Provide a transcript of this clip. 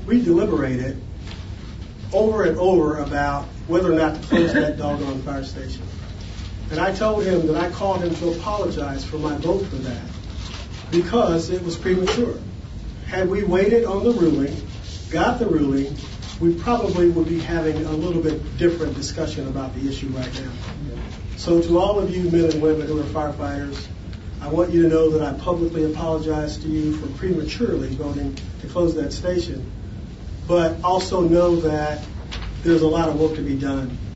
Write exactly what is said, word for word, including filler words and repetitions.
we deliberated over and over about whether or not to close that doggone fire station. And I told him that I called him to apologize for my vote for that because it was premature. Had we waited on the ruling, got the ruling, we probably would be having a little bit different discussion about the issue right now. So to all of you men and women who are firefighters, I want you to know that I publicly apologize to you for prematurely voting to close that station, but also know that there's a lot of work to be done